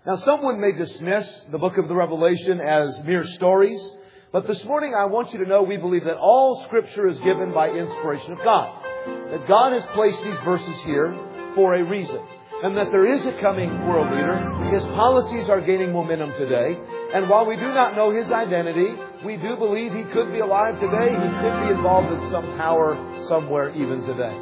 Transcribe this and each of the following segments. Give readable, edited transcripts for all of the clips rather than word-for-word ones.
Now, someone may dismiss the book of the Revelation as mere stories, but this morning I want you to know we believe that all Scripture is given by inspiration of God. That God has placed these verses here for a reason. And that there is a coming world leader. His policies are gaining momentum today. And while we do not know His identity, we do believe He could be alive today. He could be involved in some power somewhere even today.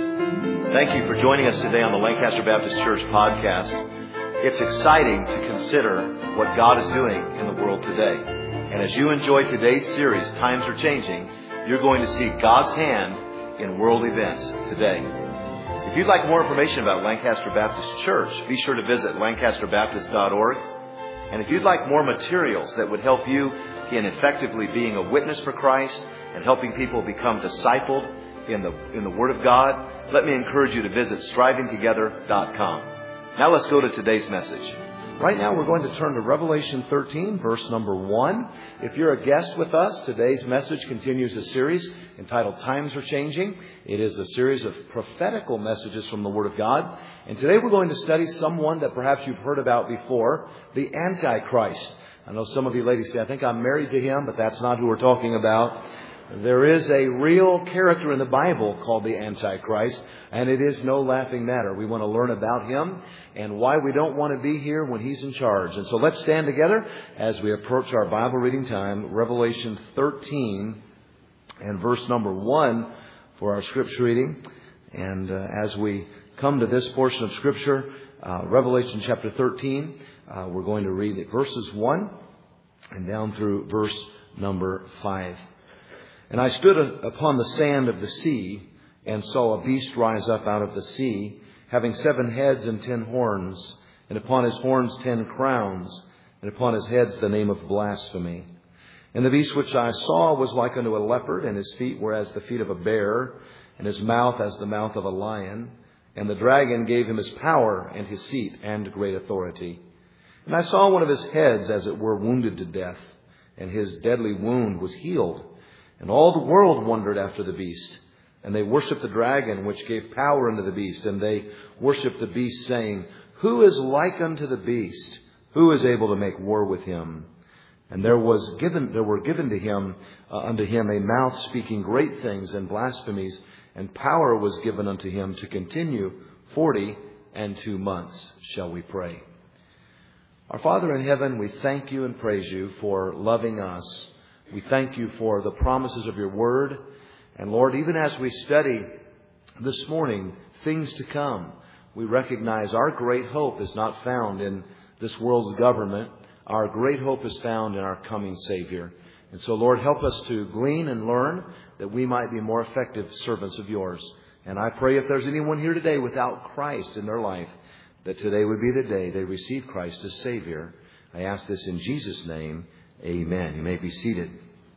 Thank you for joining us today on the Lancaster Baptist Church podcast. It's exciting to consider what God is doing in the world today. And as you enjoy today's series, Times Are Changing, you're going to see God's hand in world events today. If you'd like more information about Lancaster Baptist Church, be sure to visit lancasterbaptist.org. And if you'd like more materials that would help you in effectively being a witness for Christ and helping people become discipled in the Word of God, let me encourage you to visit strivingtogether.com. Now let's go to today's message. Right now we're going to turn to Revelation 13, verse number 1. If you're a guest with us, today's message continues a series entitled Times Are Changing. It is a series of prophetical messages from the Word of God. And today we're going to study someone that perhaps you've heard about before, the Antichrist. I know some of you ladies say, I think I'm married to him, but that's not who we're talking about. There is a real character in the Bible called the Antichrist, and it is no laughing matter. We want to learn about him and why we don't want to be here when he's in charge. And so let's stand together as we approach our Bible reading time, Revelation 13 and verse number 1 for our scripture reading. And as we come to this portion of Scripture, Revelation chapter 13, we're going to read verses 1 and down through verse number 5. And I stood upon the sand of the sea and saw a beast rise up out of the sea, having 7 heads and 10 horns, and upon his horns 10 crowns, and upon his heads the name of blasphemy. And the beast which I saw was like unto a leopard, and his feet were as the feet of a bear, and his mouth as the mouth of a lion. And the dragon gave him his power and his seat and great authority. And I saw one of his heads as it were wounded to death, and his deadly wound was healed. And all the world wondered after the beast. And they worshipped the dragon, which gave power unto the beast. And they worshipped the beast, saying, Who is like unto the beast? Who is able to make war with him? And there were given to him unto him a mouth speaking great things and blasphemies, and power was given unto him to continue 42 months. Shall we pray? Our Father in heaven, we thank you and praise you for loving us. We thank you for the promises of your word. And Lord, even as we study this morning things to come, we recognize our great hope is not found in this world's government. Our great hope is found in our coming Savior. And so, Lord, help us to glean and learn that we might be more effective servants of yours. And I pray if there's anyone here today without Christ in their life, that today would be the day they receive Christ as Savior. I ask this in Jesus' name. Amen. You may be seated.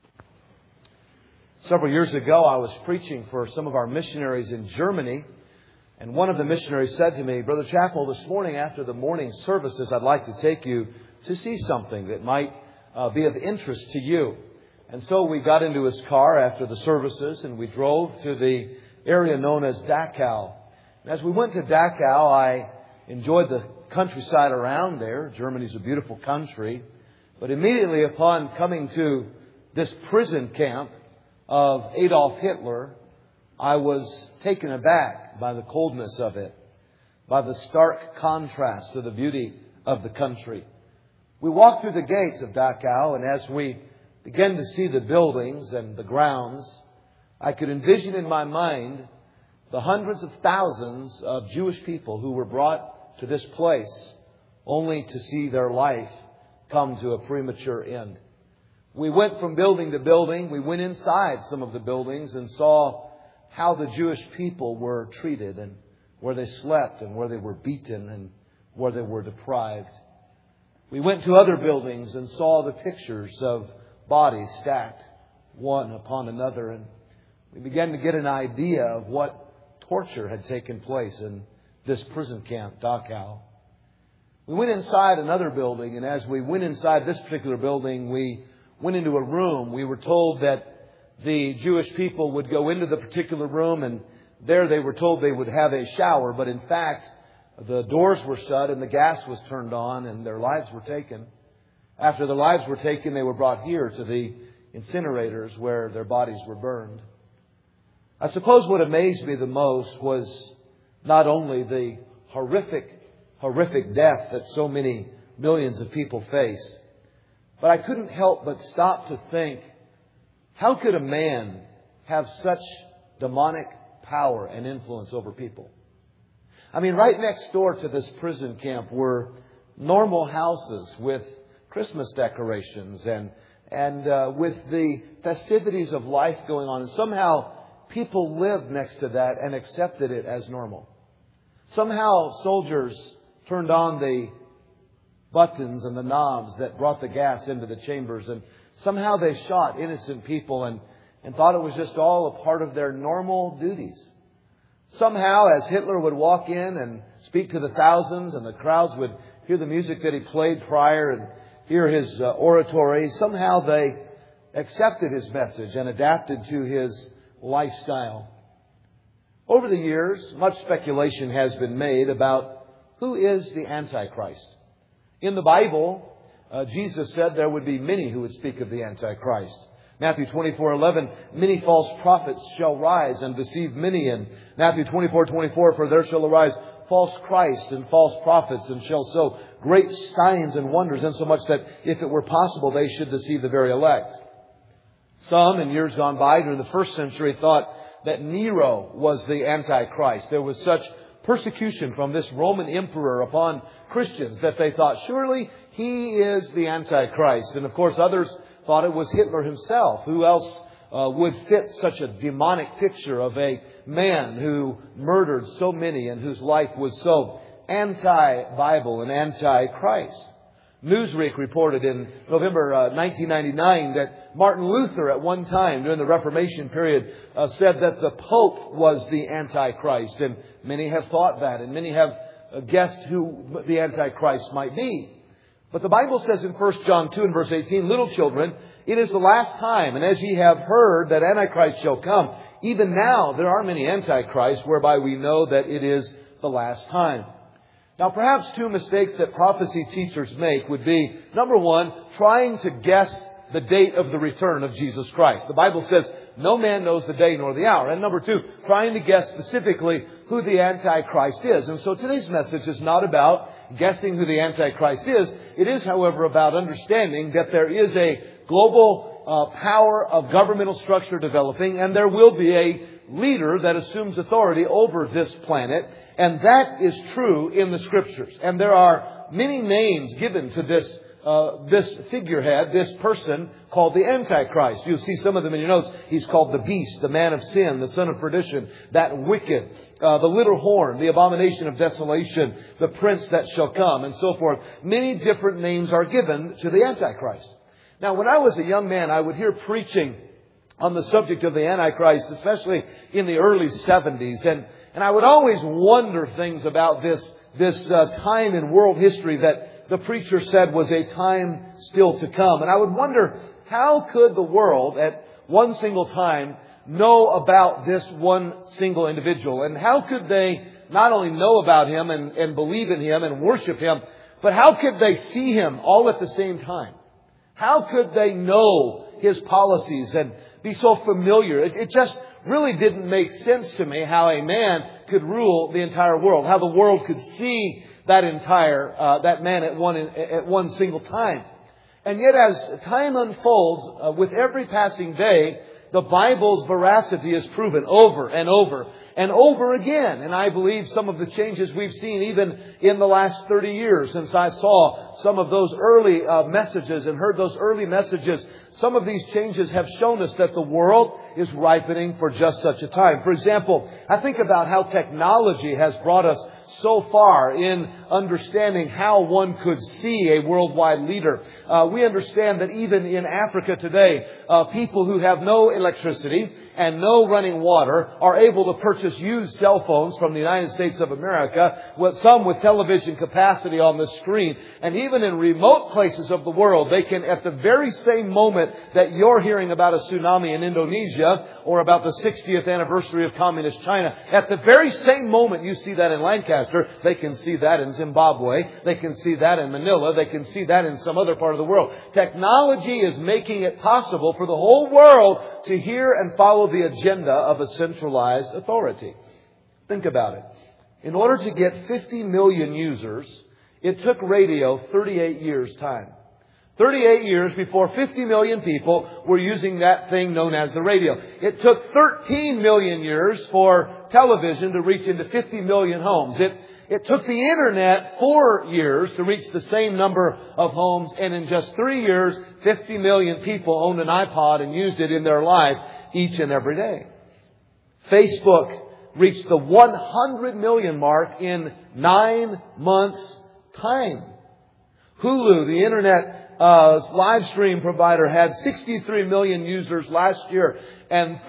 Several years ago, I was preaching for some of our missionaries in Germany. And one of the missionaries said to me, Brother Chappell, this morning after the morning services, I'd like to take you to see something that might be of interest to you. And so we got into his car after the services and we drove to the area known as Dachau. And as we went to Dachau, I enjoyed the countryside around there. Germany's a beautiful country. But immediately upon coming to this prison camp of Adolf Hitler, I was taken aback by the coldness of it, by the stark contrast to the beauty of the country. We walked through the gates of Dachau, and as we began to see the buildings and the grounds, I could envision in my mind the hundreds of thousands of Jewish people who were brought to this place only to see their life come to a premature end. We went from building to building. We went inside some of the buildings and saw how the Jewish people were treated and where they slept and where they were beaten and where they were deprived. We went to other buildings and saw the pictures of bodies stacked one upon another. And we began to get an idea of what torture had taken place in this prison camp, Dachau. We went inside another building, and as we went inside this particular building, we went into a room. We were told that the Jewish people would go into the particular room, and there they were told they would have a shower. But in fact, the doors were shut and the gas was turned on and their lives were taken. After their lives were taken, they were brought here to the incinerators where their bodies were burned. I suppose what amazed me the most was not only the horrific death that so many millions of people faced, but I couldn't help but stop to think, how could a man have such demonic power and influence over people? I mean, right next door to this prison camp were normal houses with Christmas decorations and with the festivities of life going on. And somehow people lived next to that and accepted it as normal. Somehow soldiers turned on the buttons and the knobs that brought the gas into the chambers, and somehow they shot innocent people and thought it was just all a part of their normal duties. Somehow, as Hitler would walk in and speak to the thousands and the crowds would hear the music that he played prior and hear his oratory, somehow they accepted his message and adapted to his lifestyle. Over the years, much speculation has been made about who is the Antichrist. In the Bible, Jesus said there would be many who would speak of the Antichrist. Matthew 24:11, many false prophets shall rise and deceive many. And Matthew 24:24, for there shall arise false Christs and false prophets and shall show great signs and wonders, insomuch that if it were possible, they should deceive the very elect. Some, in years gone by, during the first century, thought that Nero was the Antichrist. There was such persecution from this Roman emperor upon Christians that they thought, surely he is the Antichrist. And of course, others thought it was Hitler himself. Who else would fit such a demonic picture of a man who murdered so many and whose life was so anti-Bible and anti-Christ? Newsweek reported in November 1999 that Martin Luther at one time during the Reformation period said that the Pope was the Antichrist. And many have thought that, and many have guessed who the Antichrist might be. But the Bible says in 1 John 2 and verse 18, little children, it is the last time, and as ye have heard that Antichrist shall come, even now there are many Antichrists, whereby we know that it is the last time. Now, perhaps two mistakes that prophecy teachers make would be, number one, trying to guess the date of the return of Jesus Christ. The Bible says, no man knows the day nor the hour. And number two, trying to guess specifically who the Antichrist is. And so today's message is not about guessing who the Antichrist is. It is, however, about understanding that there is a global power of governmental structure developing, and there will be a leader that assumes authority over this planet. And that is true in the Scriptures. And there are many names given to this figurehead, this person called the Antichrist. You'll see some of them in your notes. He's called the beast, the man of sin, the son of perdition, that wicked, the little horn, the abomination of desolation, the prince that shall come, and so forth. Many different names are given to the Antichrist. Now, when I was a young man, I would hear preaching on the subject of the Antichrist, especially in the early 70s. And I would always wonder things about this time in world history that the preacher said was a time still to come. And I would wonder, how could the world at one single time know about this one single individual? And how could they not only know about him and believe in him and worship him, but how could they see him all at the same time? How could they know his policies and be so familiar? It just really didn't make sense to me how a man could rule the entire world, how the world could see that man at one single time. And yet, as time unfolds, with every passing day, the Bible's veracity is proven over and over and over again. And I believe some of the changes we've seen even in the last 30 years since I saw some of those early messages and heard those early messages, some of these changes have shown us that the world is ripening for just such a time. For example, I think about how technology has brought us so far in understanding how one could see a worldwide leader. We understand that even in Africa today, people who have no electricity and no running water are able to purchase used cell phones from the United States of America, some with television capacity on the screen. And even in remote places of the world, they can, at the very same moment that you're hearing about a tsunami in Indonesia or about the 60th anniversary of communist China, at the very same moment you see that in Lancaster, Lancaster. They can see that in Zimbabwe. They can see that in Manila. They can see that in some other part of the world. Technology is making it possible for the whole world to hear and follow the agenda of a centralized authority. Think about it. In order to get 50 million users, it took radio 38 years' time. 38 years before 50 million people were using that thing known as the radio. It took 13 million years for television to reach into 50 million homes. It took the Internet 4 years to reach the same number of homes. And in just 3 years, 50 million people owned an iPod and used it in their life each and every day. Facebook reached the 100 million mark in 9 months' time. Hulu, the Internet live stream provider, had 63 million users last year and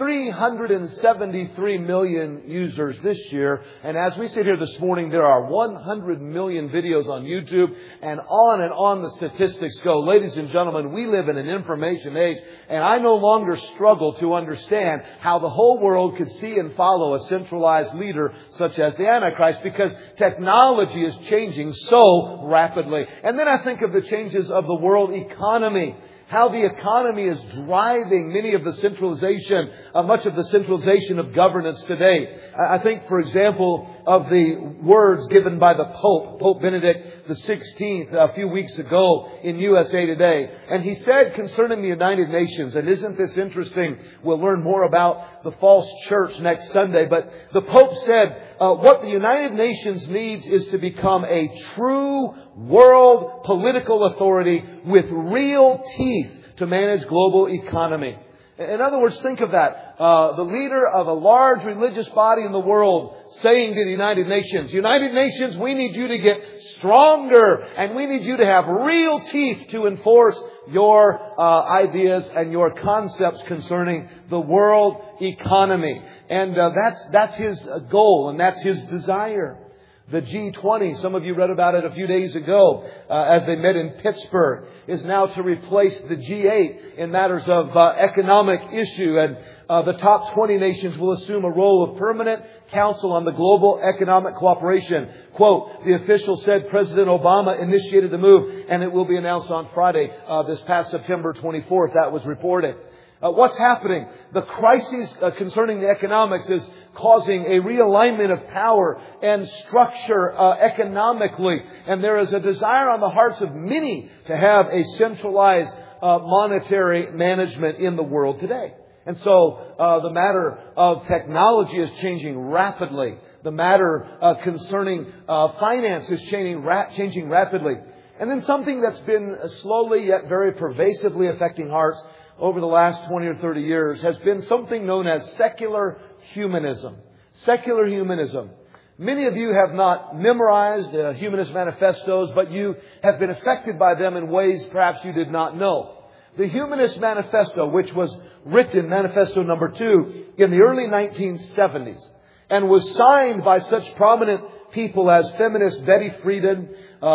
373 million users this year. And as we sit here this morning, there are 100 million videos on YouTube, and on the statistics go. Ladies and gentlemen, we live in an information age, and I no longer struggle to understand how the whole world could see and follow a centralized leader such as the Antichrist, because technology is changing so rapidly. And then I think of the changes of the world economy. How the economy is driving many of the centralization, much of the centralization of governance today. I think, for example, of the words given by the Pope Benedict XVI, a few weeks ago in USA Today. And he said concerning the United Nations, and isn't this interesting? We'll learn more about the false church next Sunday. But the Pope said, what the United Nations needs is to become a true world political authority with real teeth to manage global economy. In other words, think of that. The leader of a large religious body in the world saying to the United Nations, we need you to get stronger, and we need you to have real teeth to enforce your ideas and your concepts concerning the world economy. And that's his goal, and that's his desire. The G20, some of you read about it a few days ago as they met in Pittsburgh, is now to replace the G8 in matters of economic issue. And the top 20 nations will assume a role of permanent council on the global economic cooperation. Quote, the official said President Obama initiated the move, and it will be announced on Friday, this past September 24th. That was reported. What's happening? The crisis concerning the economics is causing a realignment of power and structure economically. And there is a desire on the hearts of many to have a centralized monetary management in the world today. And so the matter of technology is changing rapidly. The matter concerning finance is changing rapidly. And then something that's been slowly yet very pervasively affecting hearts over the last 20 or 30 years has been something known as secular humanism. Secular humanism. Many of you have not memorized humanist manifestos, but you have been affected by them in ways perhaps you did not know. The Humanist Manifesto, which was written, Manifesto number 2, in the early 1970s, and was signed by such prominent people as feminist Betty Friedan,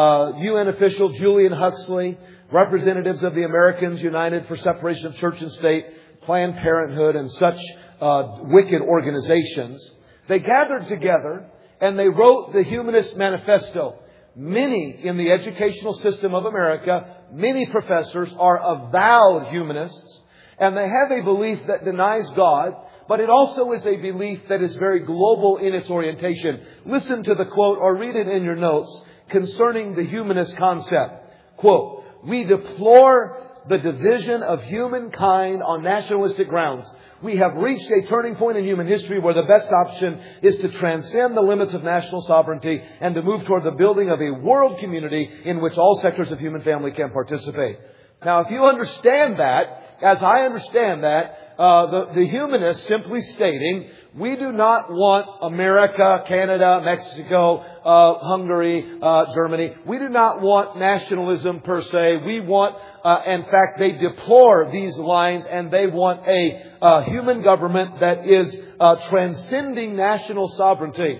UN official Julian Huxley, representatives of the Americans United for Separation of Church and State, Planned Parenthood, and such wicked organizations. They gathered together and they wrote the Humanist Manifesto. Many in the educational system of America, many professors are avowed humanists, and they have a belief that denies God, but it also is a belief that is very global in its orientation. Listen to the quote or read it in your notes concerning the humanist concept. Quote, we deplore the division of humankind on nationalistic grounds. We have reached a turning point in human history where the best option is to transcend the limits of national sovereignty and to move toward the building of a world community in which all sectors of human family can participate. Now, if you understand that, as I understand that, the humanists simply stating, we do not want America, Canada, Mexico, Hungary, Germany. We do not want nationalism per se. We want, in fact, they deplore these lines, and they want a human government that is transcending national sovereignty.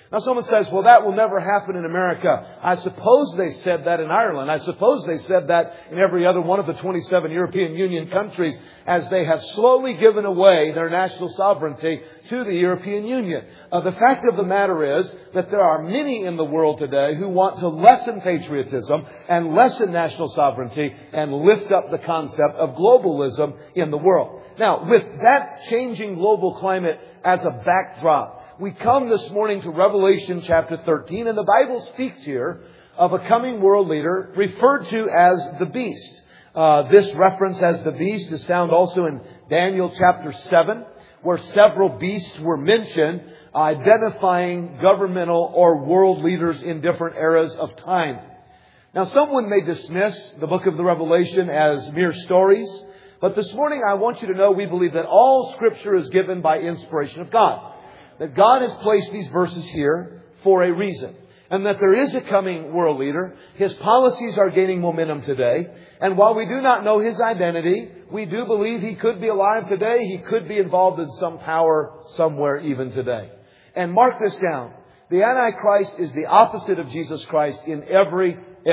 Now someone says, well, that will never happen in America. I suppose they said that in Ireland. I suppose they said that in every other one of the 27 European Union countries as they have slowly given away their national sovereignty to the European Union. The fact of the matter is that there are many in the world today who want to lessen patriotism and lessen national sovereignty and lift up the concept of globalism in the world. Now, with that changing global climate as a backdrop, we come this morning to Revelation chapter 13, and the Bible speaks here of a coming world leader referred to as the beast. This reference as the beast is found also in Daniel chapter 7, where several beasts were mentioned, identifying governmental or world leaders in different eras of time. Now, someone may dismiss the book of the Revelation as mere stories, but this morning I want you to know we believe that all Scripture is given by inspiration of God. That God has placed these verses here for a reason. And that there is a coming world leader. His policies are gaining momentum today. And while we do not know his identity, we do believe he could be alive today. He could be involved in some power somewhere even today. And mark this down. The Antichrist is the opposite of Jesus Christ in every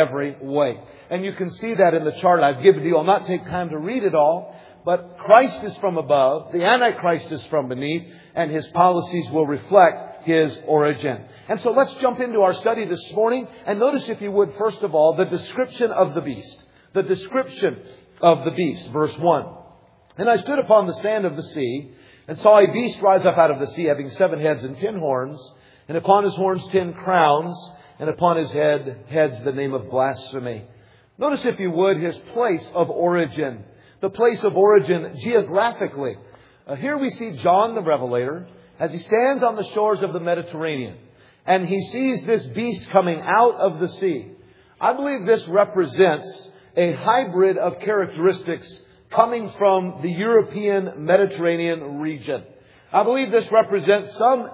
way. And you can see that in the chart I've given to you. I'll not take time to read it all. But Christ is from above, the Antichrist is from beneath, and his policies will reflect his origin. And so let's jump into our study this morning. And notice, if you would, first of all, the description of the beast. The description of the beast. Verse 1. And I stood upon the sand of the sea, and saw a beast rise up out of the sea, having 7 heads and 10 horns, and upon his horns 10 crowns, and upon his heads the name of blasphemy. Notice, if you would, his place of origin. The place of origin geographically. Here we see John the Revelator as he stands on the shores of the Mediterranean. And he sees this beast coming out of the sea. I believe this represents a hybrid of characteristics coming from the European Mediterranean region. I believe this represents some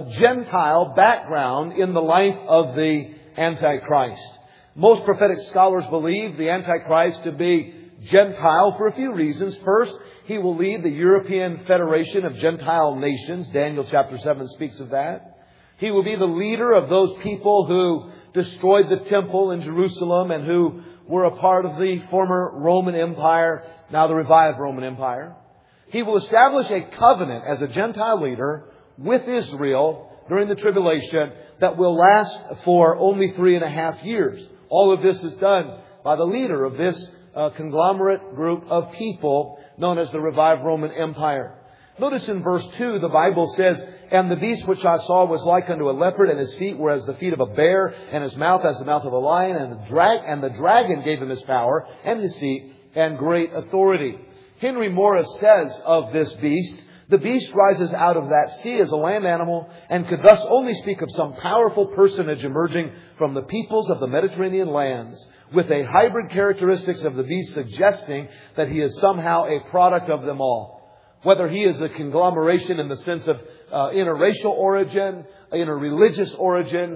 Gentile background in the life of the Antichrist. Most prophetic scholars believe the Antichrist to be Gentile for a few reasons. First, he will lead the European Federation of Gentile Nations. Daniel chapter 7 speaks of that. He will be the leader of those people who destroyed the temple in Jerusalem and who were a part of the former Roman Empire, now the revived Roman Empire. He will establish a covenant as a Gentile leader with Israel during the tribulation that will last for only 3.5 years. All of this is done by the leader of this conglomerate group of people known as the revived Roman Empire. Notice in verse 2, the Bible says, and the beast which I saw was like unto a leopard, and his feet were as the feet of a bear, and his mouth as the mouth of a lion, and the dragon gave him his power, and his seat, and great authority. Henry Morris says of this beast, the beast rises out of that sea as a land animal, and could thus only speak of some powerful personage emerging from the peoples of the Mediterranean lands, with a hybrid characteristics of the beast suggesting that he is somehow a product of them all. Whether he is a conglomeration in the sense of interracial origin, interreligious origin,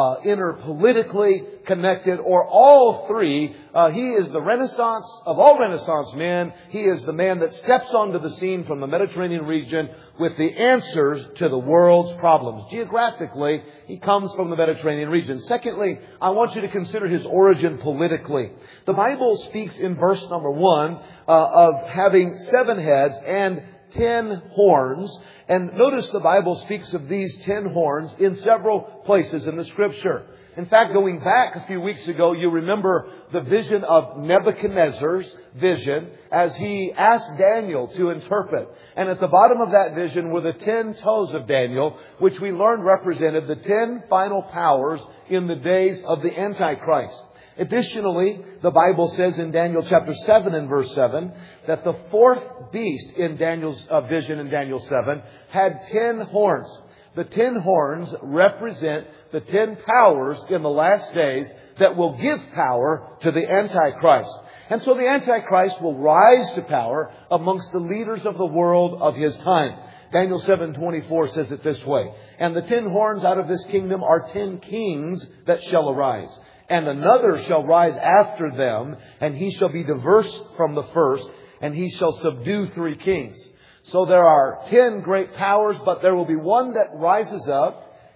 interpolitically connected, or all three, he is the Renaissance of all Renaissance men. He is the man that steps onto the scene from the Mediterranean region with the answers to the world's problems. Geographically, he comes from the Mediterranean region. Secondly, I want you to consider his origin politically. The Bible speaks in verse number 1 of having 7 heads and 10 horns. And notice the Bible speaks of these 10 horns in several places in the Scripture. In fact, going back a few weeks ago, you remember the vision of Nebuchadnezzar's vision as he asked Daniel to interpret. And at the bottom of that vision were the 10 toes of Daniel, which we learned represented the 10 final powers in the days of the Antichrist. Additionally, the Bible says in Daniel chapter 7 and verse 7 that the 4th beast in Daniel's vision in Daniel 7 had 10 horns. The 10 horns represent the 10 powers in the last days that will give power to the Antichrist. And so the Antichrist will rise to power amongst the leaders of the world of his time. Daniel 7:24 says it this way, and the 10 horns out of this kingdom are 10 kings that shall arise. And another shall rise after them, and he shall be diverse from the first, and he shall subdue 3 kings. So there are 10 great powers, but there will be one that rises up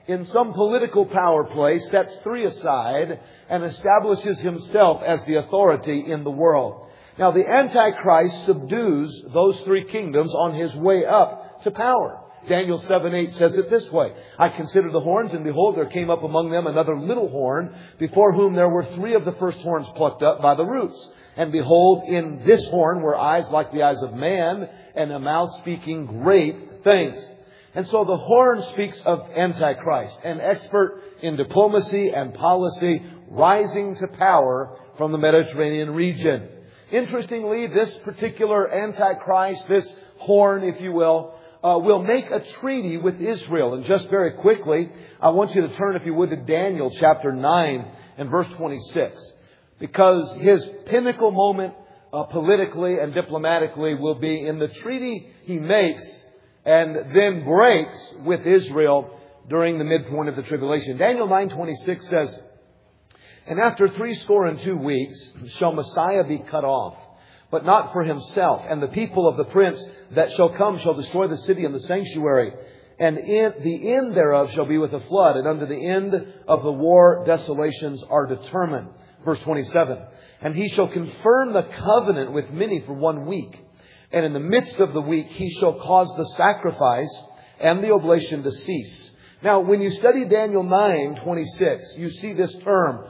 in some political power play, sets 3 aside and establishes himself as the authority in the world. Now, the Antichrist subdues those 3 kingdoms on his way up to power. Daniel 7:8 says it this way: I considered the horns, and behold, there came up among them another little horn, before whom there were 3 of the first horns plucked up by the roots. And behold, in this horn were eyes like the eyes of man, and a mouth speaking great things. And so the horn speaks of Antichrist, an expert in diplomacy and policy, rising to power from the Mediterranean region. Interestingly, this particular Antichrist, this horn, if you will make a treaty with Israel. And just very quickly, I want you to turn, if you would, to Daniel chapter 9 and verse 26. Because his pinnacle moment politically and diplomatically will be in the treaty he makes and then breaks with Israel during the midpoint of the tribulation. Daniel 9:26 says, And after 62 weeks shall Messiah be cut off, but not for himself. And the people of the prince that shall come shall destroy the city and the sanctuary. And the end thereof shall be with a flood. And unto the end of the war desolations are determined. Verse 27. And he shall confirm the covenant with many for 1 week. And in the midst of the week he shall cause the sacrifice and the oblation to cease. Now, when you study Daniel 9:26, you see this term,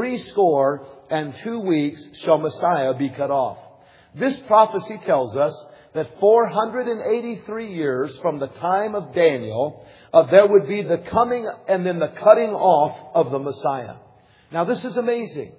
62 weeks shall Messiah be cut off. This prophecy tells us that 483 years from the time of Daniel, there would be the coming and then the cutting off of the Messiah. Now, this is amazing.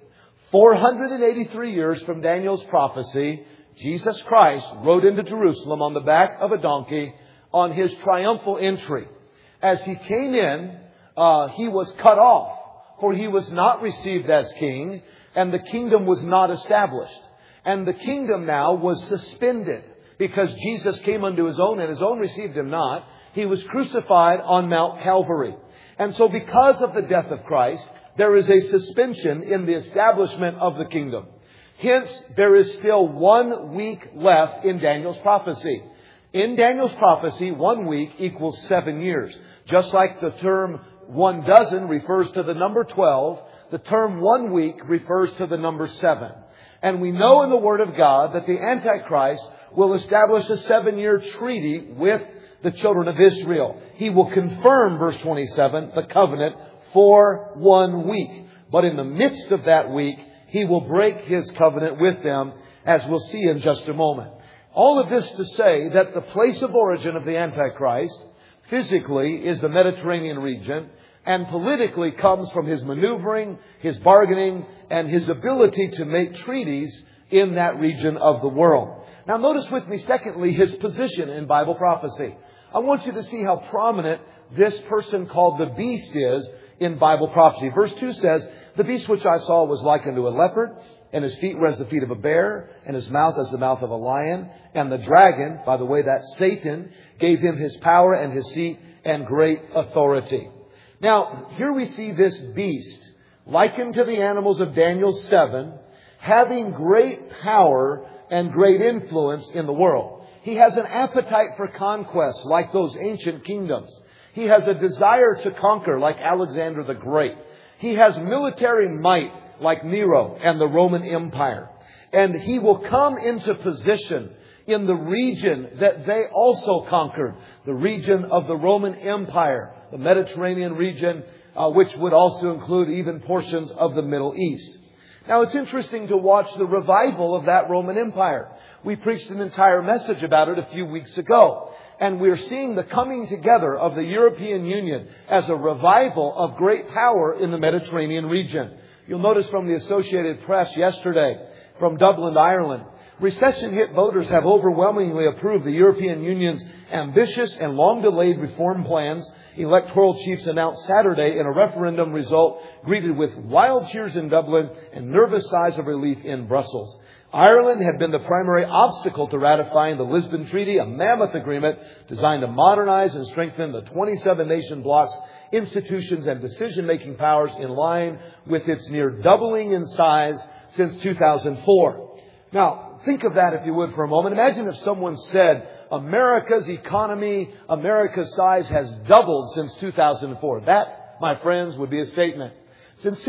483 years from Daniel's prophecy, Jesus Christ rode into Jerusalem on the back of a donkey on his triumphal entry. As he came in, he was cut off, for he was not received as king, and the kingdom was not established. And the kingdom now was suspended, because Jesus came unto his own, and his own received him not. He was crucified on Mount Calvary. And so because of the death of Christ, there is a suspension in the establishment of the kingdom. Hence, there is still 1 week left in Daniel's prophecy. In Daniel's prophecy, 1 week equals 7 years. Just like the term 1 dozen refers to the number 12, the term 1 week refers to the number 7. And we know in the Word of God that the Antichrist will establish a 7-year treaty with the children of Israel. He will confirm, verse 27, the covenant for 1 week. But in the midst of that week, he will break his covenant with them, as we'll see in just a moment. All of this to say that the place of origin of the Antichrist physically is the Mediterranean region, and politically comes from his maneuvering, his bargaining, and his ability to make treaties in that region of the world. Now notice with me, secondly, his position in Bible prophecy. I want you to see how prominent this person called the beast is in Bible prophecy. Verse 2 says, The beast which I saw was like unto a leopard, and his feet were as the feet of a bear, and his mouth as the mouth of a lion. And the dragon, by the way, that's Satan, gave him his power and his seat and great authority. Now, here we see this beast, likened to the animals of Daniel 7, having great power and great influence in the world. He has an appetite for conquest, like those ancient kingdoms. He has a desire to conquer, like Alexander the Great. He has military might, like Nero and the Roman Empire. And he will come into position in the region that they also conquered, the region of the Roman Empire, the Mediterranean region, which would also include even portions of the Middle East. Now, it's interesting to watch the revival of that Roman Empire. We preached an entire message about it a few weeks ago. And we're seeing the coming together of the European Union as a revival of great power in the Mediterranean region. You'll notice from the Associated Press yesterday, from Dublin, Ireland, recession-hit voters have overwhelmingly approved the European Union's ambitious and long-delayed reform plans. Electoral chiefs announced Saturday in a referendum result greeted with wild cheers in Dublin and nervous sighs of relief in Brussels. Ireland had been the primary obstacle to ratifying the Lisbon Treaty, a mammoth agreement designed to modernize and strengthen the 27-nation bloc's institutions and decision-making powers in line with its near doubling in size since 2004. Now, think of that, if you would, for a moment. Imagine if someone said, America's economy, America's size has doubled since 2004. That, my friends, would be a statement. Since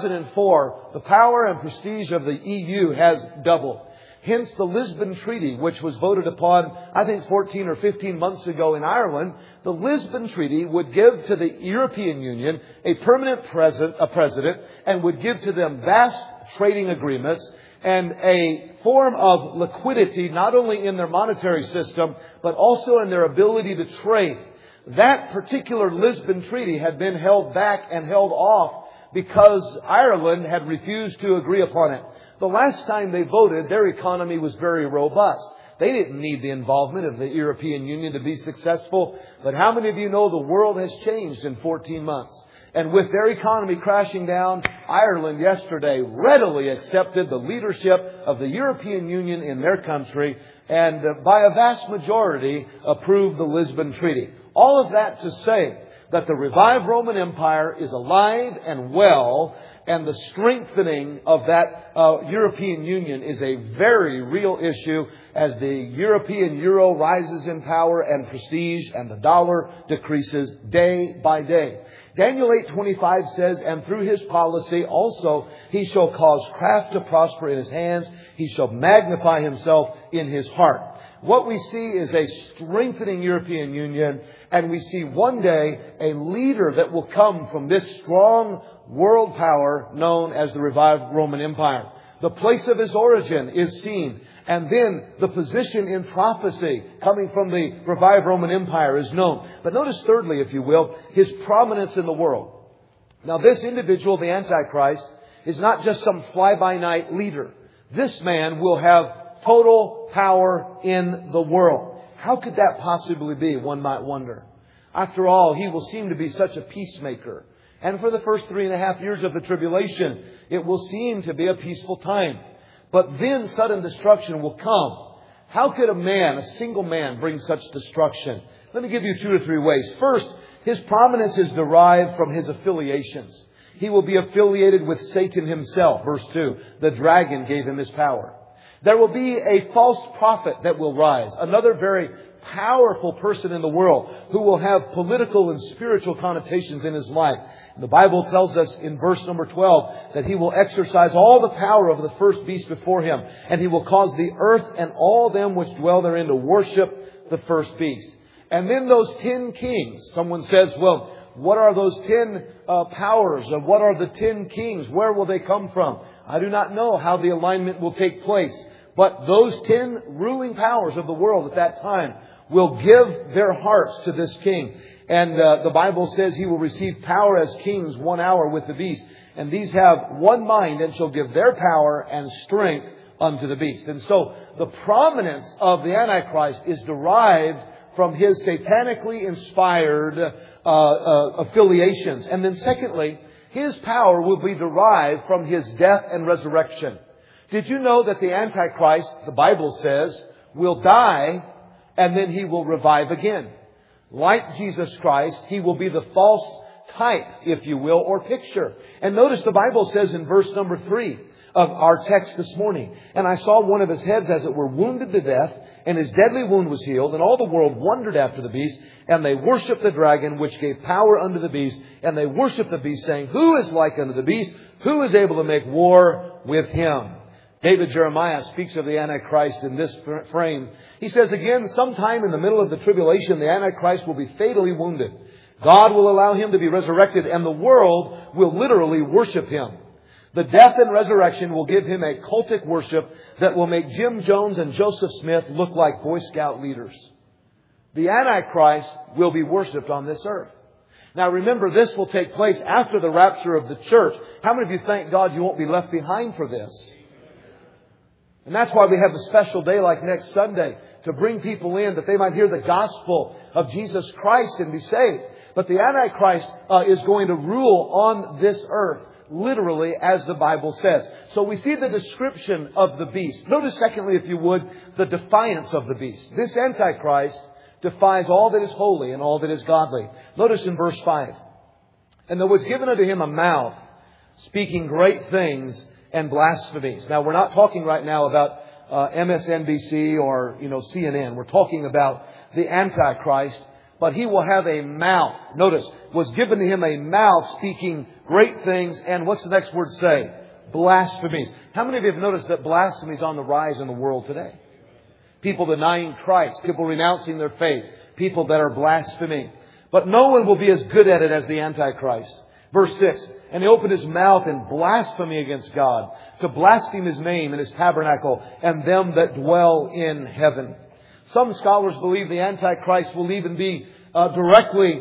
2004, the power and prestige of the EU has doubled. Hence the Lisbon Treaty, which was voted upon, I think, 14 or 15 months ago in Ireland. The Lisbon Treaty would give to the European Union a permanent president and would give to them vast trading agreements and a form of liquidity, not only in their monetary system, but also in their ability to trade. That particular Lisbon Treaty had been held back and held off because Ireland had refused to agree upon it. The last time they voted, their economy was very robust. They didn't need the involvement of the European Union to be successful. But how many of you know the world has changed in 14 months? And with their economy crashing down, Ireland yesterday readily accepted the leadership of the European Union in their country and by a vast majority approved the Lisbon Treaty. All of that to say that the revived Roman Empire is alive and well, and the strengthening of that European Union is a very real issue as the European euro rises in power and prestige and the dollar decreases day by day. Daniel 8:25 says, and through his policy also he shall cause craft to prosper in his hands. He shall magnify himself in his heart. What we see is a strengthening European Union, and we see one day a leader that will come from this strong world power known as the revived Roman Empire. The place of his origin is seen, and then the position in prophecy coming from the revived Roman Empire is known. But notice thirdly, if you will, his prominence in the world. Now this individual, the Antichrist, is not just some fly-by-night leader. This man will have total power in the world. How could that possibly be, one might wonder? After all, he will seem to be such a peacemaker. And for the first 3.5 years of the tribulation, it will seem to be a peaceful time. But then sudden destruction will come. How could a single man, bring such destruction? Let me give you 2 or 3 ways. First, his prominence is derived from his affiliations. He will be affiliated with Satan himself. Verse 2, the dragon gave him his power. There will be a false prophet that will rise. Another very powerful person in the world who will have political and spiritual connotations in his life. The Bible tells us in verse number 12 that he will exercise all the power of the first beast before him, and he will cause the earth and all them which dwell therein to worship the first beast. And then those 10 kings. Someone says, well, what are those 10 powers? Or what are the 10 kings? Where will they come from? I do not know how the alignment will take place. But those 10 ruling powers of the world at that time will give their hearts to this king. And the Bible says he will receive power as kings 1 hour with the beast. And these have one mind and shall give their power and strength unto the beast. And so the prominence of the Antichrist is derived from his satanically inspired affiliations. And then secondly, his power will be derived from his death and resurrection. Did you know that the Antichrist, the Bible says, will die and then he will revive again? Like Jesus Christ, he will be the false type, if you will, or picture. And notice the Bible says in verse number 3 of our text this morning, and I saw one of his heads as it were wounded to death, and his deadly wound was healed, and all the world wondered after the beast, and they worshipped the dragon, which gave power unto the beast, and they worshipped the beast, saying, who is like unto the beast? Who is able to make war with him? David Jeremiah speaks of the Antichrist in this frame. He says again, sometime in the middle of the tribulation, the Antichrist will be fatally wounded. God will allow him to be resurrected, and the world will literally worship him. The death and resurrection will give him a cultic worship that will make Jim Jones and Joseph Smith look like Boy Scout leaders. The Antichrist will be worshipped on this earth. Now remember, this will take place after the rapture of the church. How many of you thank God you won't be left behind for this? And that's why we have a special day like next Sunday to bring people in that they might hear the gospel of Jesus Christ and be saved. But the Antichrist is going to rule on this earth, literally, as the Bible says. So we see the description of the beast. Notice, secondly, if you would, the defiance of the beast. This Antichrist defies all that is holy and all that is godly. Notice in verse 5. And there was given unto him a mouth, speaking great things and blasphemies. Now, we're not talking right now about MSNBC or, CNN. We're talking about the Antichrist. But he will have a mouth. Notice, was given to him a mouth speaking great things. And what's the next word say? Blasphemies. How many of you have noticed that blasphemy is on the rise in the world today? People denying Christ. People renouncing their faith. People that are blaspheming. But no one will be as good at it as the Antichrist. Verse 6. And he opened his mouth in blasphemy against God, to blaspheme His name and His tabernacle and them that dwell in heaven. Some scholars believe the Antichrist will even be directly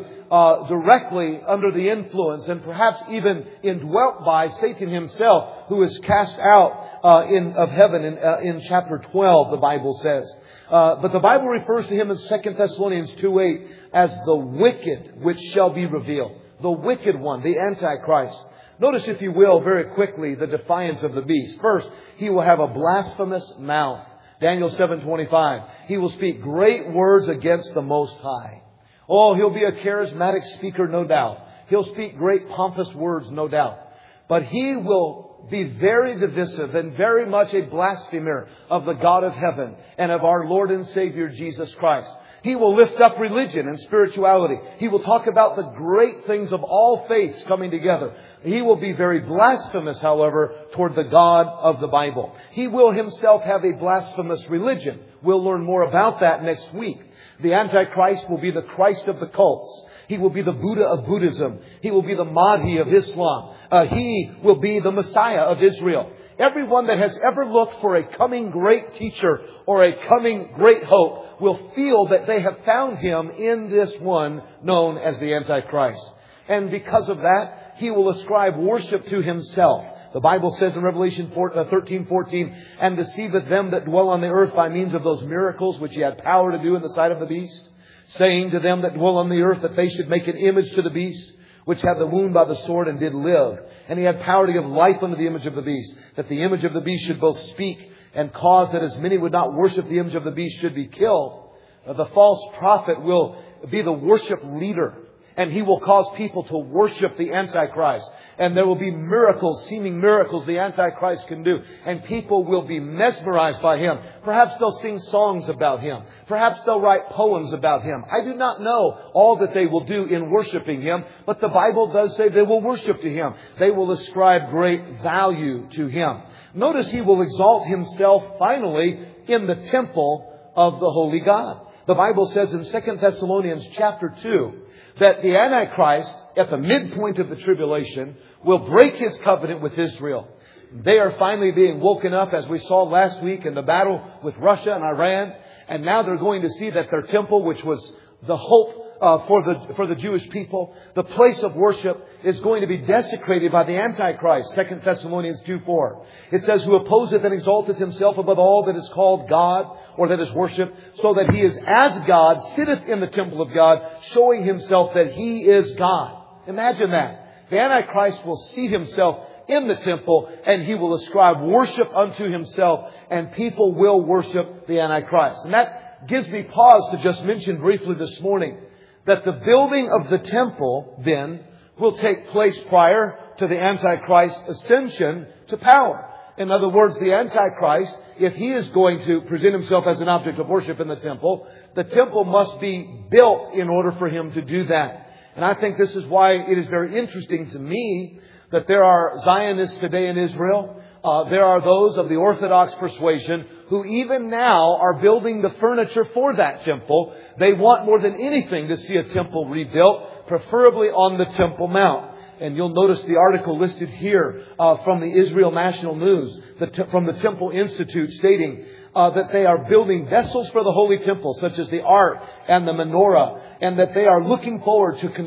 under the influence and perhaps even indwelt by Satan himself, who is cast out of heaven in chapter 12, the Bible says. But the Bible refers to him in 2 Thessalonians 2:8 as the wicked which shall be revealed. The wicked one, the Antichrist. Notice, if you will, very quickly, the defiance of the beast. First, he will have a blasphemous mouth. Daniel 7:25. He will speak great words against the Most High. Oh, he'll be a charismatic speaker, no doubt. He'll speak great pompous words, no doubt. But he will be very divisive and very much a blasphemer of the God of heaven and of our Lord and Savior Jesus Christ. He will lift up religion and spirituality. He will talk about the great things of all faiths coming together. He will be very blasphemous, however, toward the God of the Bible. He will himself have a blasphemous religion. We'll learn more about that next week. The Antichrist will be the Christ of the cults. He will be the Buddha of Buddhism. He will be the Mahdi of Islam. He will be the Messiah of Israel. Everyone that has ever looked for a coming great teacher or a coming great hope will feel that they have found him in this one known as the Antichrist. And because of that, he will ascribe worship to himself. The Bible says in Revelation 13:14, and deceiveth them that dwell on the earth by means of those miracles which he had power to do in the sight of the beast, saying to them that dwell on the earth that they should make an image to the beast, which had the wound by the sword and did live. And he had power to give life unto the image of the beast, that the image of the beast should both speak and cause that as many would not worship the image of the beast should be killed. The false prophet will be the worship leader, and he will cause people to worship the Antichrist. And there will be miracles, seeming miracles the Antichrist can do. And people will be mesmerized by him. Perhaps they'll sing songs about him. Perhaps they'll write poems about him. I do not know all that they will do in worshiping him, but the Bible does say they will worship to him. They will ascribe great value to him. Notice he will exalt himself finally in the temple of the Holy God. The Bible says in 2 Thessalonians chapter 2 that the Antichrist, at the midpoint of the tribulation, will break his covenant with Israel. They are finally being woken up, as we saw last week in the battle with Russia and Iran. And now they're going to see that their temple, which was the hope for the Jewish people, the place of worship, is going to be desecrated by the Antichrist. 2 Thessalonians 2:4. It says, who opposeth and exalteth himself above all that is called God, or that is worshipped, so that he is as God, sitteth in the temple of God, showing himself that he is God. Imagine that. The Antichrist will seat himself in the temple, and he will ascribe worship unto himself, and people will worship the Antichrist. And that gives me pause to just mention briefly this morning that the building of the temple then will take place prior to the Antichrist's ascension to power. In other words, the Antichrist, if he is going to present himself as an object of worship in the temple must be built in order for him to do that. And I think this is why it is very interesting to me that there are Zionists today in Israel. There are those of the Orthodox persuasion who even now are building the furniture for that temple. They want more than anything to see a temple rebuilt, preferably on the Temple Mount. And you'll notice the article listed here from the Israel National News, from the Temple Institute, stating that they are building vessels for the Holy Temple, such as the Ark and the Menorah, and that they are looking forward to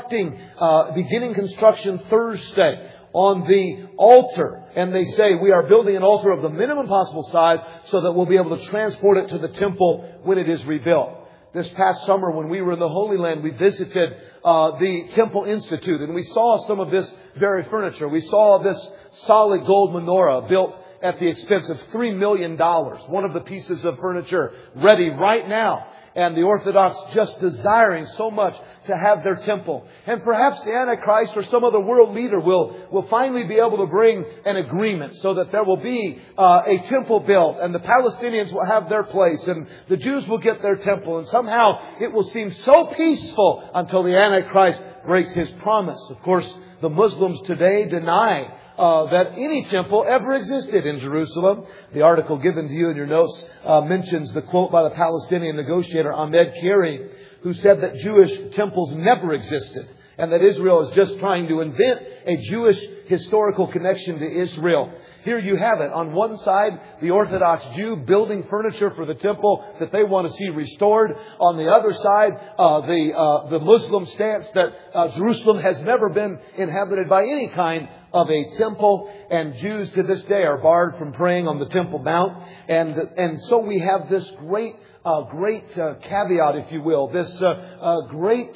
beginning construction Thursday on the altar. And they say, we are building an altar of the minimum possible size so that we'll be able to transport it to the temple when it is rebuilt. This past summer when we were in the Holy Land, we visited the Temple Institute, and we saw some of this very furniture. We saw this solid gold menorah built at the expense of $3 million. One of the pieces of furniture ready right now. and the Orthodox just desiring so much to have their temple. And perhaps the Antichrist or some other world leader will finally be able to bring an agreement so that there will be a temple built, and the Palestinians will have their place, and the Jews will get their temple, and somehow it will seem so peaceful until the Antichrist breaks his promise. Of course, the Muslims today deny that any temple ever existed in Jerusalem. The article given to you in your notes mentions the quote by the Palestinian negotiator Ahmed Kiri, who said that Jewish temples never existed and that Israel is just trying to invent a Jewish historical connection to Israel. Here you have it. On one side, the Orthodox Jew building furniture for the temple that they want to see restored. On the other side, the Muslim stance that Jerusalem has never been inhabited by any kind of a temple, and Jews to this day are barred from praying on the Temple Mount. And so we have this great caveat, if you will, this great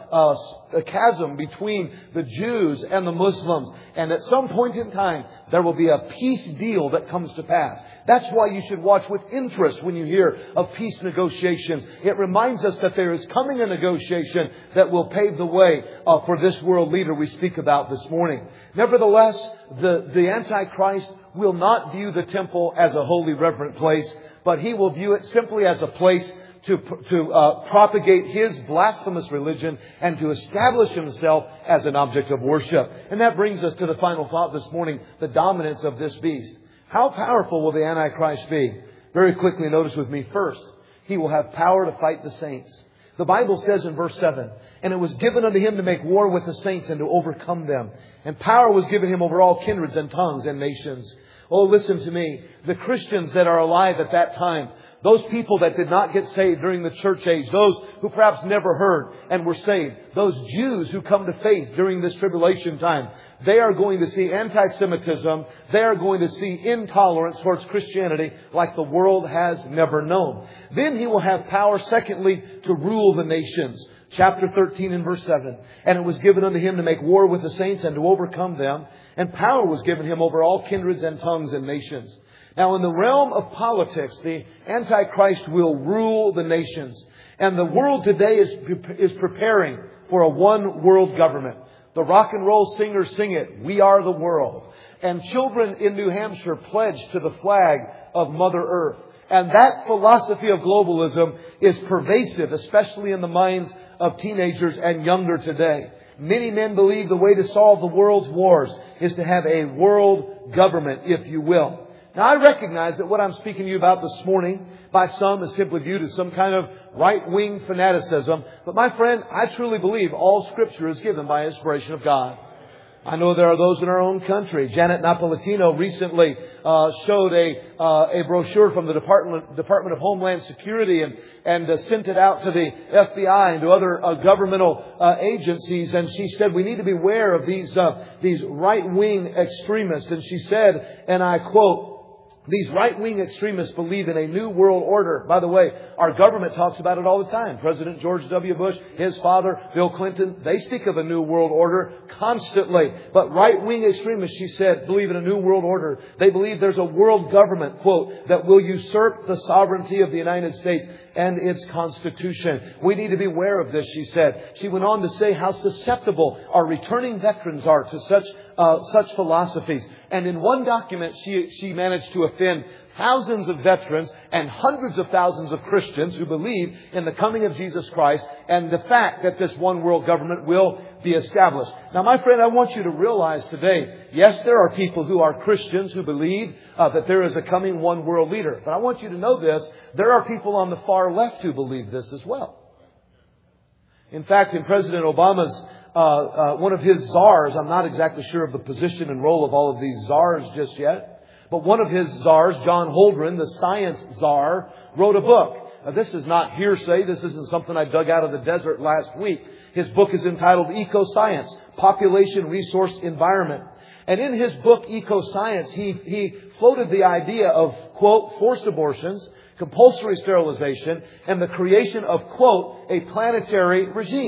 chasm between the Jews and the Muslims. And at some point in time, there will be a peace deal that comes to pass. That's why you should watch with interest when you hear of peace negotiations. It reminds us that there is coming a negotiation that will pave the way for this world leader we speak about this morning. Nevertheless, the Antichrist will not view the temple as a holy, reverent place, but he will view it simply as a place to propagate his blasphemous religion and to establish himself as an object of worship. And that brings us to the final thought this morning, the dominance of this beast. How powerful will the Antichrist be? Very quickly, notice with me first, he will have power to fight the saints. The Bible says in verse 7, "And it was given unto him to make war with the saints and to overcome them. And power was given him over all kindreds and tongues and nations." Oh, listen to me. The Christians that are alive at that time, those people that did not get saved during the church age, those who perhaps never heard and were saved, those Jews who come to faith during this tribulation time, they are going to see anti-Semitism. They are going to see intolerance towards Christianity like the world has never known. Then he will have power, secondly, to rule the nations. Chapter 13 and verse 7. "And it was given unto him to make war with the saints and to overcome them. And power was given him over all kindreds and tongues and nations." Now, in the realm of politics, the Antichrist will rule the nations. And the world today is preparing for a one world government. The rock and roll singers sing it, "We are the world." And children in New Hampshire pledge to the flag of Mother Earth. And that philosophy of globalism is pervasive, especially in the minds of teenagers and younger today. Many men believe the way to solve the world's wars is to have a world government, if you will. Now, I recognize that what I'm speaking to you about this morning by some is simply viewed as some kind of right-wing fanaticism. But my friend, I truly believe all Scripture is given by inspiration of God. I know there are those in our own country. Janet Napolitano recently showed a brochure from the Department of Homeland Security and sent it out to the FBI and to other governmental agencies. And she said we need to beware of these right-wing extremists. And she said, and I quote, "These right-wing extremists believe in a new world order." By the way, our government talks about it all the time. President George W. Bush, his father, Bill Clinton, they speak of a new world order constantly. But right-wing extremists, she said, believe in a new world order. They believe there's a world government, quote, "that will usurp the sovereignty of the United States and its Constitution." We need to be aware of this, she said. She went on to say how susceptible our returning veterans are to such philosophies. And in one document, she managed to offend thousands of veterans and hundreds of thousands of Christians who believe in the coming of Jesus Christ and the fact that this one world government will be established. Now, my friend, I want you to realize today, yes, there are people who are Christians who believe that there is a coming one world leader. But I want you to know this, there are people on the far left who believe this as well. In fact, in President Obama's one of his czars, I'm not exactly sure of the position and role of all of these czars just yet, but one of his czars, John Holdren, the science czar, wrote a book. Now, this is not hearsay. This isn't something I dug out of the desert last week. His book is entitled Ecoscience, Population, Resource, Environment. And in his book, Ecoscience, he floated the idea of, quote, "forced abortions, compulsory sterilization, and the creation of, quote, a planetary regime."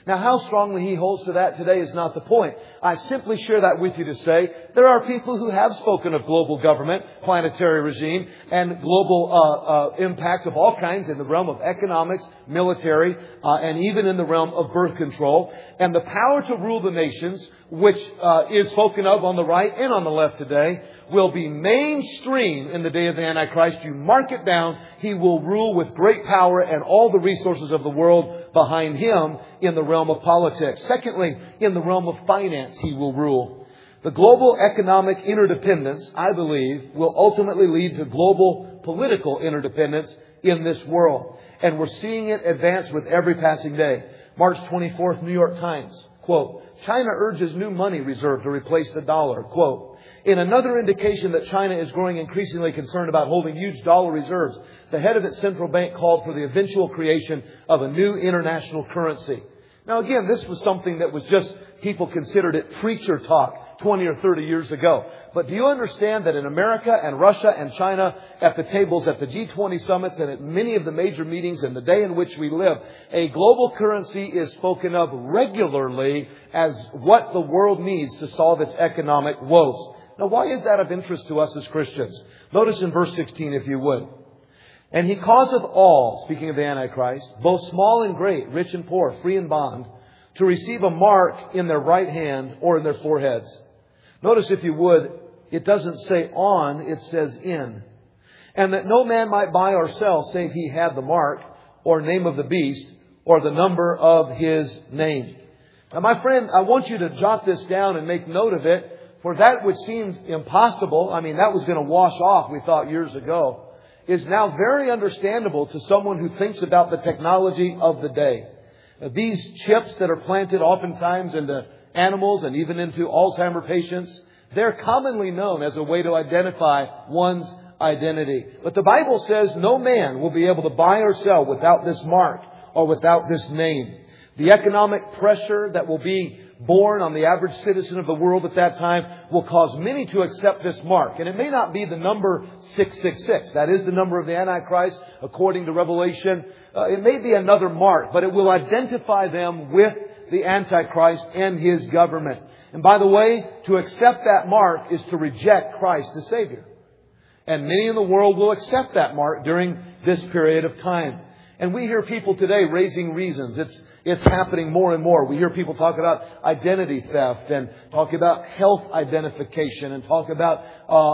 Now, how strongly he holds to that today is not the point. I simply share that with you to say there are people who have spoken of global government, planetary regime, and global impact of all kinds in the realm of economics, military, and even in the realm of birth control. And the power to rule the nations, which is spoken of on the right and on the left today, will be mainstream in the day of the Antichrist. You mark it down. He will rule with great power and all the resources of the world behind him in the realm of politics. Secondly, in the realm of finance, he will rule. The global economic interdependence, I believe, will ultimately lead to global political interdependence in this world. And we're seeing it advance with every passing day. March 24th, New York Times, quote, China urges new money reserve to replace the dollar, quote. In another indication that China is growing increasingly concerned about holding huge dollar reserves, the head of its central bank called for the eventual creation of a new international currency. Now again, this was something that was just, people considered it preacher talk 20 or 30 years ago. But do you understand that in America and Russia and China, at the tables at the G20 summits and at many of the major meetings in the day in which we live, a global currency is spoken of regularly as what the world needs to solve its economic woes. Now, why is that of interest to us as Christians? Notice in verse 16, if you would. And he causeth all, speaking of the Antichrist, both small and great, rich and poor, free and bond, to receive a mark in their right hand or in their foreheads. Notice, if you would, it doesn't say on, it says in. And that no man might buy or sell, save he had the mark, or name of the beast, or the number of his name. Now, my friend, I want you to jot this down and make note of it. For that which seemed impossible, that was going to wash off, we thought years ago, is now very understandable to someone who thinks about the technology of the day. These chips that are planted oftentimes into animals and even into Alzheimer's patients, they're commonly known as a way to identify one's identity. But the Bible says no man will be able to buy or sell without this mark or without this name. The economic pressure that will be born on the average citizen of the world at that time will cause many to accept this mark. And it may not be the number 666. That is the number of the Antichrist, according to Revelation. It may be another mark, but it will identify them with the Antichrist and his government. And by the way, to accept that mark is to reject Christ as Savior. And many in the world will accept that mark during this period of time. And we hear people today raising reasons. It's happening more and more. We hear people talk about identity theft and talk about health identification and talk about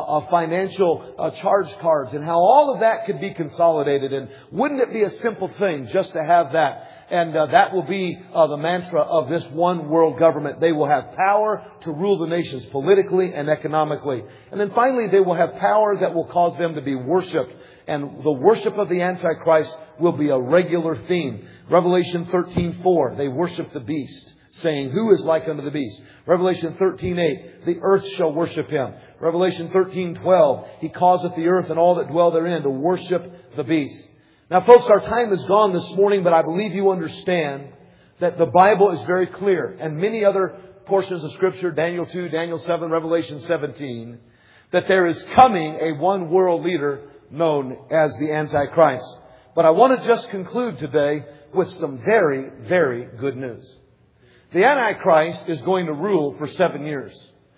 financial charge cards and how all of that could be consolidated. And wouldn't it be a simple thing just to have that? And that will be the mantra of this one world government. They will have power to rule the nations politically and economically. And then finally, they will have power that will cause them to be worshipped. And the worship of the Antichrist will be a regular theme. Revelation 13:4, they worship the beast, saying, who is like unto the beast? Revelation 13:8, the earth shall worship him. Revelation 13:12, he causeth the earth and all that dwell therein to worship the beast. Now, folks, our time is gone this morning, but I believe you understand that the Bible is very clear. And many other portions of Scripture, Daniel 2, Daniel 7, Revelation 17, that there is coming a one world leader known as the Antichrist. But I want to just conclude today with some very, very good news. The Antichrist is going to rule for 7 years.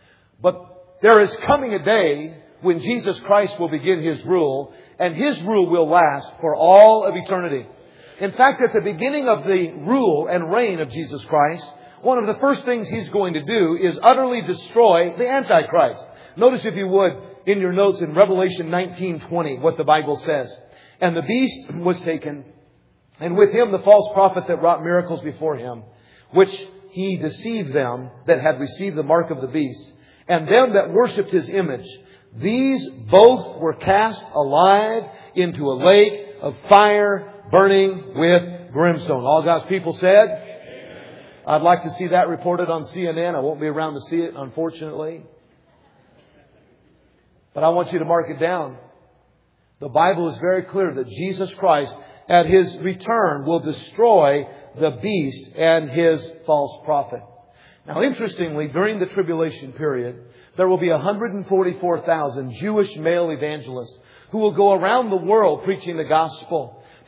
But there is coming a day when Jesus Christ will begin His rule, and His rule will last for all of eternity. In fact, at the beginning of the rule and reign of Jesus Christ, one of the first things He's going to do is utterly destroy the Antichrist. Notice, if you would, in your notes in Revelation 19:20, what the Bible says. And the beast was taken, and with him the false prophet that wrought miracles before him, which he deceived them that had received the mark of the beast, and them that worshipped his image. These both were cast alive into a lake of fire burning with brimstone. All God's people said? Amen. I'd like to see that reported on CNN. I won't be around to see it, unfortunately. But I want you to mark it down. The Bible is very clear that Jesus Christ, at His return, will destroy the beast and his false prophet. Now, interestingly, during the tribulation period, there will be 144,000 Jewish male evangelists who will go around the world preaching the gospel,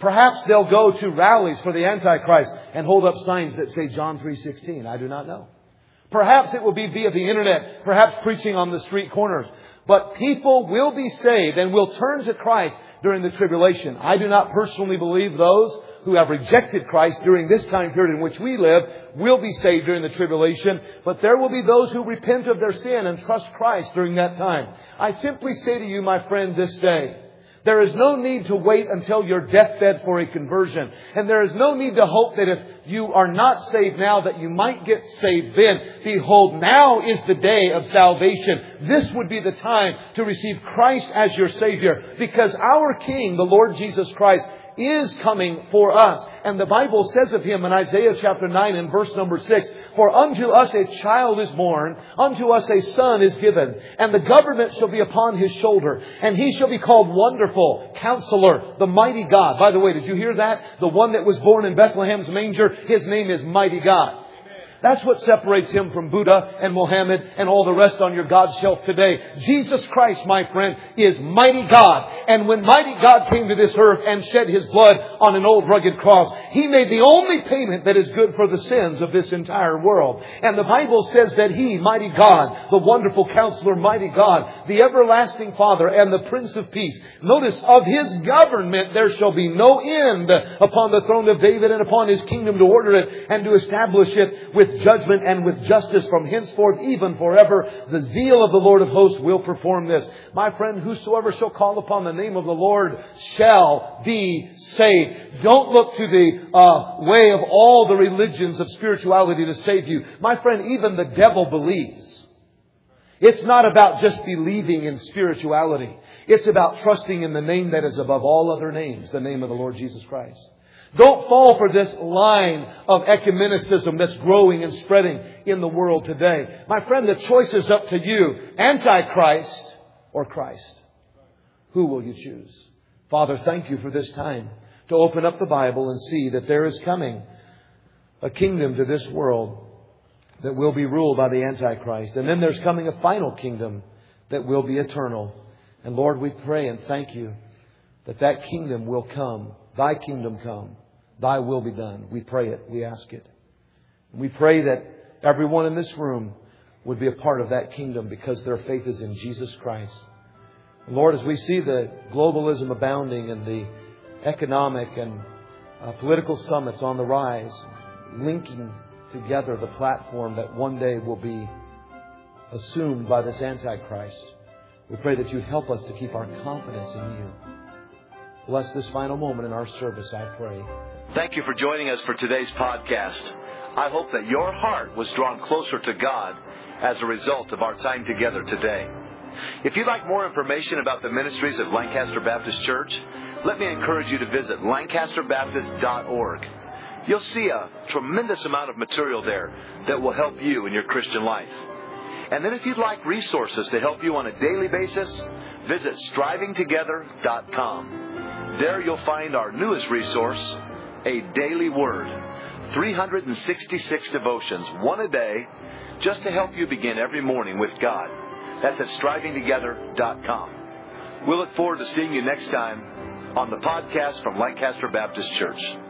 Perhaps they'll go to rallies for the Antichrist and hold up signs that say John 3:16. I do not know. Perhaps it will be via the internet, perhaps preaching on the street corners. But people will be saved and will turn to Christ during the tribulation. I do not personally believe those who have rejected Christ during this time period in which we live will be saved during the tribulation. But there will be those who repent of their sin and trust Christ during that time. I simply say to you, my friend, this day, there is no need to wait until your deathbed for a conversion. And there is no need to hope that if you are not saved now that you might get saved then. Behold, now is the day of salvation. This would be the time to receive Christ as your Savior. Because our King, the Lord Jesus Christ, is coming for us. And the Bible says of Him in Isaiah chapter 9 and verse number 6, For unto us a child is born, unto us a son is given, and the government shall be upon His shoulder, and He shall be called Wonderful, Counselor, the Mighty God. By the way, did you hear that? The one that was born in Bethlehem's manger, His name is Mighty God. That's what separates Him from Buddha and Mohammed and all the rest on your God shelf today. Jesus Christ, my friend, is Mighty God. And when Mighty God came to this earth and shed His blood on an old rugged cross, He made the only payment that is good for the sins of this entire world. And the Bible says that He, Mighty God, the Wonderful Counselor, Mighty God, the Everlasting Father, and the Prince of Peace, notice, of His government there shall be no end upon the throne of David and upon His kingdom to order it and to establish it with judgment and with justice from henceforth even forever. The zeal of the Lord of hosts will perform this. My friend, whosoever shall call upon the name of the Lord shall be saved. Don't look to the way of all the religions of spirituality to save you. My friend, even the devil believes. It's not about just believing in spirituality. It's about trusting in the name that is above all other names, the name of the Lord Jesus Christ. Don't fall for this line of ecumenicism that's growing and spreading in the world today. My friend, the choice is up to you. Antichrist or Christ. Who will you choose? Father, thank You for this time to open up the Bible and see that there is coming a kingdom to this world that will be ruled by the Antichrist. And then there's coming a final kingdom that will be eternal. And Lord, we pray and thank You that that kingdom will come. Thy kingdom come. Thy will be done. We pray it. We ask it. And we pray that everyone in this room would be a part of that kingdom because their faith is in Jesus Christ. And Lord, as we see the globalism abounding and the economic and political summits on the rise, linking together the platform that one day will be assumed by this Antichrist, we pray that You'd help us to keep our confidence in You. Bless this final moment in our service, I pray. Thank you for joining us for today's podcast. I hope that your heart was drawn closer to God as a result of our time together today. If you'd like more information about the ministries of Lancaster Baptist Church, let me encourage you to visit lancasterbaptist.org. You'll see a tremendous amount of material there that will help you in your Christian life. And then if you'd like resources to help you on a daily basis, visit strivingtogether.com. There you'll find our newest resource, A Daily Word. 366 devotions, one a day, just to help you begin every morning with God. That's at strivingtogether.com. We'll look forward to seeing you next time on the podcast from Lancaster Baptist Church.